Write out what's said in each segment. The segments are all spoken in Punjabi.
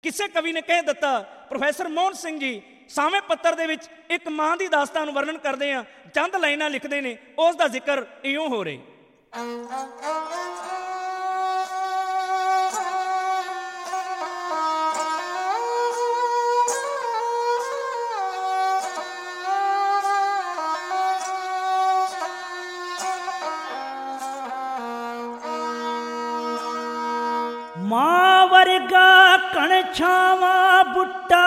ਕਿਸੇ ਕਵੀ ਨੇ ਕਹਿ ਦਿੱਤਾ, ਪ੍ਰੋਫੈਸਰ ਮੋਹਨ ਸਿੰਘ ਜੀ ਸਾਵੇਂ ਪੱਤਰ ਦੇ ਵਿੱਚ ਇੱਕ ਮਾਂ ਦੀ ਦਾਸਤਾਨ ਨੂੰ ਵਰਣਨ ਕਰਦੇ ਆ, ਚੰਦ ਲਾਈਨਾਂ ਲਿਖਦੇ ਨੇ, ਉਸ ਦਾ ਜ਼ਿਕਰ ਇਉਂ ਹੋ ਰਿਹਾ। ਮਾਂ ਵਰਗਾ ਕਣ ਛਾਵਾਂ ਬੁੱਟਾ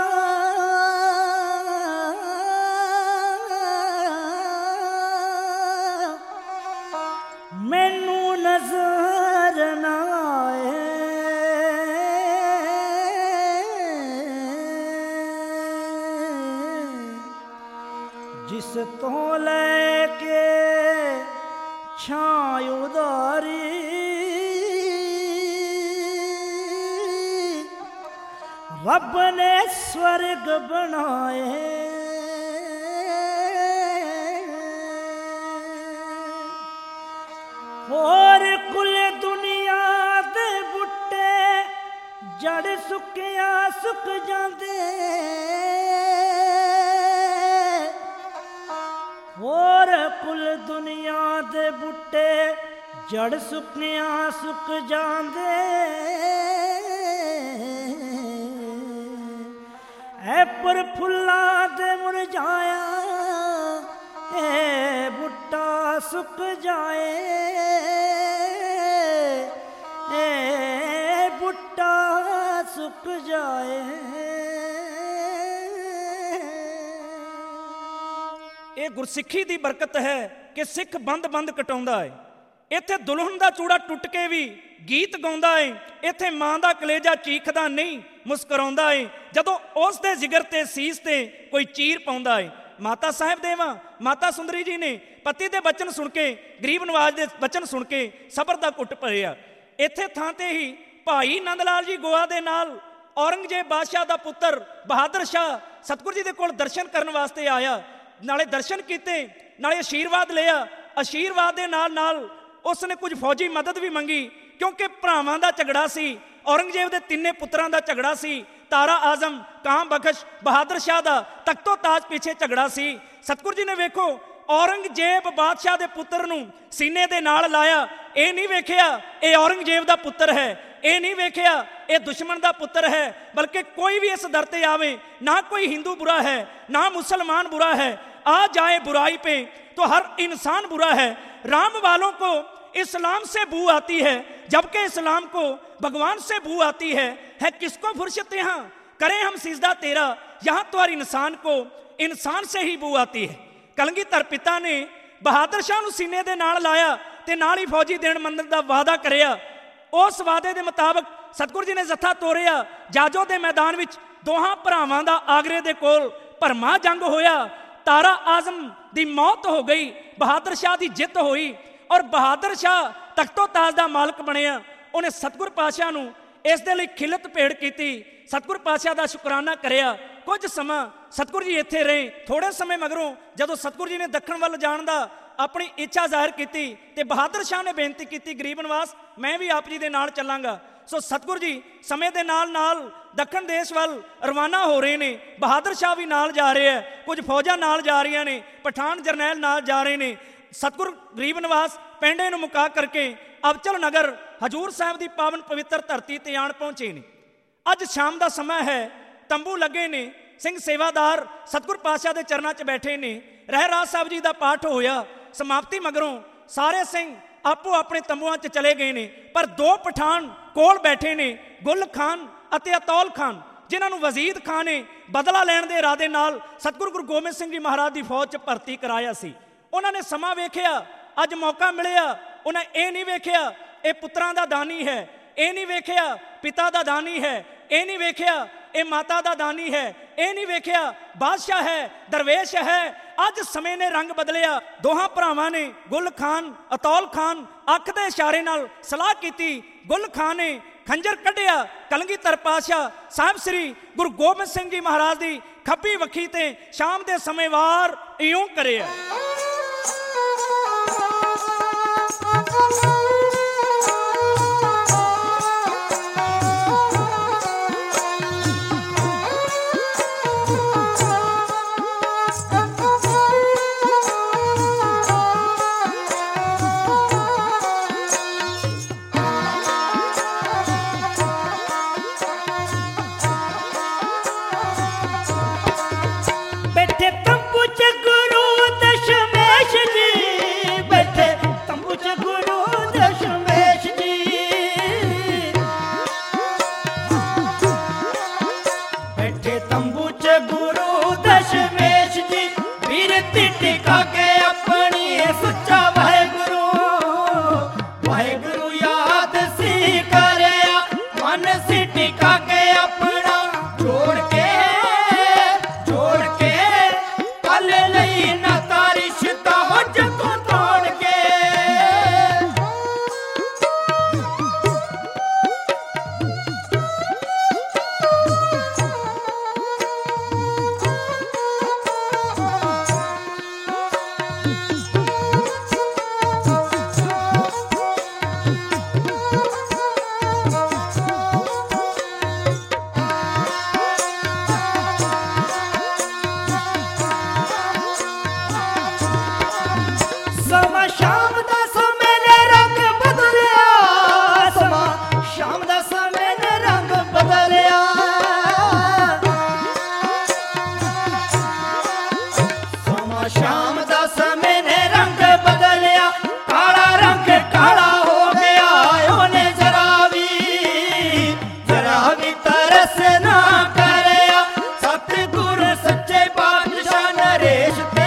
ਮੈਨੂੰ ਨਜ਼ਰ ਨਾ ਆਏ, ਜਿਸ ਤੋਂ ਲੈ ਕੇ ਛਾਂ ਉਦਾਰੀ ਰੱਬ ਨੇ ਸਵਰਗ ਬਣਾਏ। ਹੋਰ ਕੁੱਲ ਦੁਨੀਆ ਦੇ ਬੂਟੇ ਜੜ ਸੁੱਕਿਆ ਸੁੱਕ ਜਾਂਦੇ, ਹੋਰ ਕੁੱਲ ਦੁਨੀਆ ਦੇ ਬੂਟੇ ਜੜ ਸੁੱਕਿਆ ਸੁੱਕ ਜਾਂਦੇ। ਐ ਪਰ ਫੁੱਲਾਂ ਦੇ ਮੁਰਝਾਇਆ ਇਹ ਬੂਟਾ ਸੁੱਕ ਜਾਏ, ਇਹ ਬੂਟਾ ਸੁੱਕ ਜਾਏ। ਇਹ ਗੁਰਸਿੱਖੀ ਦੀ ਬਰਕਤ ਹੈ ਕਿ ਸਿੱਖ ਬੰਦ ਬੰਦ ਕਟਾਉਂਦਾ ਹੈ। ਇੱਥੇ ਦੁਲਹਨ ਦਾ ਚੂੜਾ ਟੁੱਟ ਕੇ ਵੀ ਗੀਤ ਗਾਉਂਦਾ ਏ। ਇੱਥੇ ਮਾਂ ਦਾ ਕਲੇਜਾ ਚੀਖਦਾ ਨਹੀਂ, ਮੁਸਕਰਾਉਂਦਾ ਏ ਜਦੋਂ ਉਸ ਦੇ ਜਿਗਰ ਤੇ ਸੀਸ ਤੇ ਕੋਈ ਚੀਰ ਪਾਉਂਦਾ ਏ। ਮਾਤਾ ਸਾਹਿਬ ਦੇਵਾਂ ਮਾਤਾ ਸੁੰਦਰੀ ਜੀ ਨੇ ਪਤੀ ਦੇ ਬਚਨ ਸੁਣ ਕੇ, ਗਰੀਬ ਨਵਾਜ ਦੇ ਬਚਨ ਸੁਣ ਕੇ ਸਬਰ ਦਾ ਘੁੱਟ ਭਰਿਆ। ਇੱਥੇ ਥਾਂ ਤੇ ਹੀ ਭਾਈ ਨੰਦ ਲਾਲ ਜੀ ਗੋਆ ਦੇ ਨਾਲ ਔਰੰਗਜ਼ੇਬ ਬਾਦਸ਼ਾਹ ਦਾ ਪੁੱਤਰ ਬਹਾਦਰ ਸ਼ਾਹ ਸਤਿਗੁਰੂ ਜੀ ਦੇ ਕੋਲ ਦਰਸ਼ਨ ਕਰਨ ਵਾਸਤੇ ਆਇਆ। ਨਾਲੇ ਦਰਸ਼ਨ ਕੀਤੇ, ਨਾਲੇ ਆਸ਼ੀਰਵਾਦ ਲਿਆ। ਆਸ਼ੀਰਵਾਦ ਦੇ ਨਾਲ ਨਾਲ ਉਸ ਨੇ ਕੁਝ ਫੌਜੀ ਮਦਦ ਵੀ ਮੰਗੀ, ਕਿਉਂਕਿ ਭਰਾਵਾਂ ਦਾ ਝਗੜਾ ਸੀ। ਔਰੰਗਜ਼ੇਬ ਦੇ ਤਿੰਨੇ ਪੁੱਤਰਾਂ ਦਾ ਝਗੜਾ ਸੀ। ਤਾਰਾ ਆਜ਼ਮ, ਕਾਂ ਬਖਸ਼, ਬਹਾਦਰ ਸ਼ਾਹ ਦਾ ਤਖਤੋ ਤਾਜ ਪਿੱਛੇ ਝਗੜਾ ਸੀ। ਸਤਿਗੁਰੂ ਜੀ ਨੇ ਵੇਖੋ ਔਰੰਗਜ਼ੇਬ ਬਾਦਸ਼ਾਹ ਦੇ ਪੁੱਤਰ ਨੂੰ ਸੀਨੇ ਦੇ ਨਾਲ ਲਾਇਆ। ਇਹ ਨਹੀਂ ਵੇਖਿਆ ਇਹ ਔਰੰਗਜ਼ੇਬ ਦਾ ਪੁੱਤਰ ਹੈ, ਇਹ ਨਹੀਂ ਵੇਖਿਆ ਇਹ ਦੁਸ਼ਮਣ ਦਾ ਪੁੱਤਰ ਹੈ, ਬਲਕਿ ਕੋਈ ਵੀ ਇਸ ਦਰ ਤੇ ਆਵੇ, ਨਾ ਕੋਈ ਹਿੰਦੂ बुरा है ना मुसलमान बुरा है, आ जाए बुराई पे तो हर इंसान बुरा है। राम वालों को इस्लाम से बू आती है, जबकि इस्लाम को भगवान से बू आती है किसको फुर्सत यहाँ करें हम सिजदा तेरा, यहाँ तो हर इंसान को इंसान से ही बू आती है। कलगीधर पिता ने बहादुर शाह ਨੂੰ ਸੀਨੇ ਦੇ ਨਾਲ ਲਾਇਆ ਤੇ ਨਾਲ ਹੀ ਫੌਜੀ ਦੇਣ ਮੰਨਣ ਦਾ ਵਾਅਦਾ ਕਰਿਆ। ਉਸ ਵਾਅਦੇ ਦੇ ਮੁਤਾਬਕ ਸਤਿਗੁਰੂ ਜੀ ਨੇ ਜੱਥਾ ਤੋਰਿਆ। ਜਾਜੋ ਦੇ ਮੈਦਾਨ ਵਿੱਚ ਦੋਹਾਂ ਭਰਾਵਾਂ ਦਾ ਆਗਰੇ ਦੇ ਕੋਲ ਭਰਮਾ ਜੰਗ ਹੋਇਆ। ਤਾਰਾ ਆਜ਼ਮ ਦੀ ਮੌਤ ਹੋ ਗਈ, ਬਹਾਦਰ ਸ਼ਾਹ ਦੀ ਜਿੱਤ ਹੋਈ ਔਰ ਬਹਾਦਰ ਸ਼ਾਹ ਤਖਤੋ ਤਾਜ ਦਾ ਮਾਲਕ ਬਣਿਆ। ਉਹਨੇ ਸਤਿਗੁਰ ਪਾਤਸ਼ਾਹ ਨੂੰ ਇਸ ਦੇ ਲਈ ਖਿਲਤ ਭੇਟ ਕੀਤੀ, ਸਤਿਗੁਰ ਪਾਤਸ਼ਾਹ ਦਾ ਸ਼ੁਕਰਾਨਾ ਕਰਿਆ। ਕੁਝ ਸਮਾਂ ਸਤਿਗੁਰ ਜੀ ਇੱਥੇ ਰਹੇ। ਥੋੜ੍ਹੇ ਸਮੇਂ ਮਗਰੋਂ ਜਦੋਂ ਸਤਿਗੁਰ ਜੀ ਨੇ ਦੱਖਣ ਵੱਲ ਜਾਣ ਦਾ ਆਪਣੀ ਇੱਛਾ ਜ਼ਾਹਿਰ ਕੀਤੀ ਤੇ ਬਹਾਦਰ ਸ਼ਾਹ ਨੇ ਬੇਨਤੀ ਕੀਤੀ, ਗਰੀਬ ਨਿਵਾਸ ਮੈਂ ਵੀ ਆਪ ਜੀ ਦੇ ਨਾਲ ਚੱਲਾਂਗਾ। ਸੋ ਸਤਿਗੁਰ ਜੀ ਸਮੇਂ ਦੇ ਨਾਲ ਨਾਲ ਦੱਖਣ ਦੇਸ਼ ਵੱਲ ਰਵਾਨਾ ਹੋ ਰਹੇ ਨੇ। ਬਹਾਦਰ ਸ਼ਾਹ ਵੀ ਨਾਲ ਜਾ ਰਹੇ ਹੈ, ਕੁਝ ਫੌਜਾਂ ਨਾਲ ਜਾ ਰਹੀਆਂ ਨੇ, ਪਠਾਨ ਜਰਨੈਲ ਨਾਲ ਜਾ ਰਹੇ ਨੇ। ਸਤਿਗੁਰ ਗਰੀਬ ਨਿਵਾਸ ਪੈਂਡੇ ਨੂੰ ਮੁਕਾ ਕਰਕੇ ਅਬਚਲ ਨਗਰ ਹਜੂਰ ਸਾਹਿਬ ਦੀ ਪਾਵਨ ਪਵਿੱਤਰ ਧਰਤੀ ਤੇ ਆਣ ਪਹੁੰਚੇ ਨੇ। ਅੱਜ ਸ਼ਾਮ ਦਾ ਸਮਾਂ ਹੈ, ਤੰਬੂ ਲੱਗੇ ਨੇ, ਸਿੰਘ ਸੇਵਾਦਾਰ ਸਤਿਗੁਰ ਪਾਤਸ਼ਾਹ ਦੇ ਚਰਨਾਂ 'ਚ ਬੈਠੇ ਨੇ। ਰਹਿਰਾਸ ਸਾਹਿਬ ਜੀ ਦਾ ਪਾਠ ਹੋਇਆ। ਸਮਾਪਤੀ ਮਗਰੋਂ ਸਾਰੇ ਸਿੰਘ ਆਪੋ ਆਪਣੇ ਤੰਬੂਆਂ 'ਚ ਚਲੇ ਗਏ ਨੇ, ਪਰ ਦੋ ਪਠਾਨ ਕੋਲ ਬੈਠੇ ਨੇ, ਗੁੱਲ ਖਾਨ ਅਤੇ ਅਤੌਲ ਖਾਨ, ਜਿਨ੍ਹਾਂ ਨੂੰ ਵਜ਼ੀਦ ਖਾਨ ਨੇ ਬਦਲਾ ਲੈਣ ਦੇ ਇਰਾਦੇ ਨਾਲ ਸਤਿਗੁਰੂ ਗੁਰੂ ਗੋਬਿੰਦ ਸਿੰਘ ਜੀ ਮਹਾਰਾਜ ਦੀ ਫੌਜ 'ਚ ਭਰਤੀ ਕਰਾਇਆ ਸੀ। ਉਹਨਾਂ ਨੇ ਸਮਾਂ ਵੇਖਿਆ, ਅੱਜ ਮੌਕਾ ਮਿਲਿਆ। ਉਹਨਾਂ ਇਹ ਨਹੀਂ ਵੇਖਿਆ ਇਹ ਪੁੱਤਰਾਂ ਦਾ ਦਾਨੀ ਹੈ, ਇਹ ਨਹੀਂ ਵੇਖਿਆ ਪਿਤਾ ਦਾ ਦਾਨੀ ਹੈ, ਇਹ ਨਹੀਂ ਵੇਖਿਆ ਇਹ ਮਾਤਾ ਦਾ ਦਾਨੀ ਹੈ, ਇਹ ਨਹੀਂ ਵੇਖਿਆ ਬਾਦਸ਼ਾਹ ਹੈ, ਦਰਵੇਸ਼ ਹੈ। ਅੱਜ ਸਮੇਂ ਨੇ ਰੰਗ ਬਦਲਿਆ। ਦੋਹਾਂ ਭਰਾਵਾਂ ਨੇ, ਗੁੱਲ ਖਾਨ ਅਤੌਲ ਖਾਨ, ਅੱਖ ਦੇ ਇਸ਼ਾਰੇ ਨਾਲ ਸਲਾਹ ਕੀਤੀ। ਗੁੱਲ ਖਾਨ ਨੇ ਖੰਜਰ ਕੱਢਿਆ। ਕਲਗੀਧਰ ਪਾਤਸ਼ਾਹ ਸਾਹਿਬ ਸ੍ਰੀ ਗੁਰੂ ਗੋਬਿੰਦ ਸਿੰਘ ਜੀ ਮਹਾਰਾਜ ਦੀ ਖੱਬੀ ਵੱਖੀ ਤੇ ਸ਼ਾਮ ਦੇ ਸਮੇਂ ਵਾਰ ਇਉਂ ਕਰਿਆ। ਟਿਕਾ ਕੇ ਆਪਣਾ ਜੋੜ ਕੇ ਕੱਲ ਲਈ ਨਾਤਾ ਰਿਸ਼ਤਾ ਹੋ ਜੱਗੋਂ ਤੋੜ ਕੇ। ਸਮਾਂ ਸ਼ਾਮ ਦਾ ਸਮੇਂ ਨੇ ਰੰਗ ਬਦਲਿਆ, ਸਮਾਂ ਸ਼ਾਮ ਦਾ ਸਮੇਂ ਨੇ ਰੰਗ ਬਦਲਿਆ। ਸਮਾਂ ਸ਼ਾਮ ਦਾ ਸਮੇਂ ਨੇ ਰੰਗ ਬਦਲਿਆ, ਕਾਲਾ ਰੰਗ ਕਾਲਾ ਹੋ ਗਿਆ ਉਹਨੇ ਜ਼ਰਾ ਵੀ ਤਰਸ ਨਾ ਕਰਿਆ। ਸਤਿਗੁਰ ਸੱਚੇ ਪਾਤਸ਼ਾਹ ਨਰੇਸ਼ ਤੇ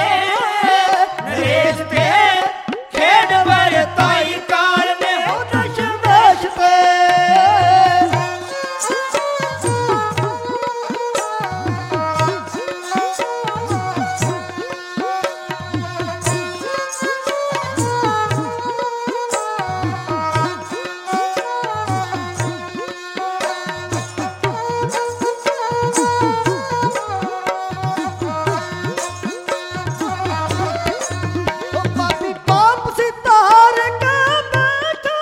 ਖੇਡ ਵਰਤਾਈ ਕਾਲ ਨੇ ਹੋ ਦਸ਼ਮੇਸ਼ ਤੇ। ਪਾਪੀ ਪਾਪ ਸਿਤਾਰ ਕੇ ਬੈਠਾ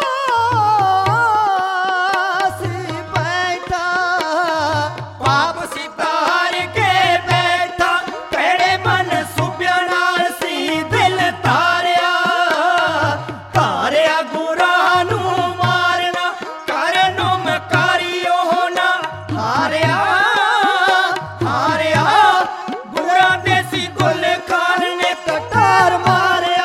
ਸੀ ਬੈਠਾ। ਪਾਪ ਸਿਤਾਰ ਕੇ ਬੈਠਾ, ਕਿਹੜੇ ਮਨ ਸੂਬਿਆਂ ਨਾਲ ਸੀ ਦਿਲ ਧਾਰਿਆ ਗੁਰਾਂ ਨੂੰ ਮਾਰਨਾ, ਕਰਨੋਂ ਮਕਾਰੀ ਉਹ ਨਾ ਹਾਰਿਆ ਗੁਰਾਂ ਦੇ ਸੀ ਗੁਲ ਖਾਨ ਨੇ ਕਟਾਰ ਮਾਰਿਆ।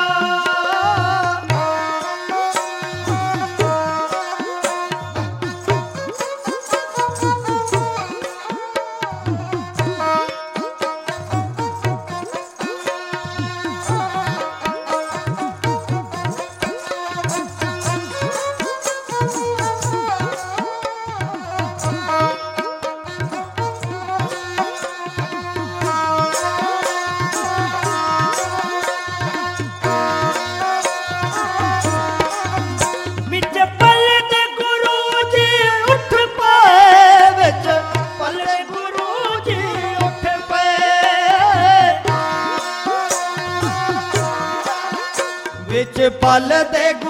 ਵਿੱਚ ਪਲਦੇ ਗੁਰੂ ਜੀ ਉੱਠ ਪਏ, ਵਿੱਚ ਪਲਦੇ ਗੁਰੂ ਜੀ ਉੱਠ ਪਏ। ਵਿੱਚ ਪਲ ਦੇ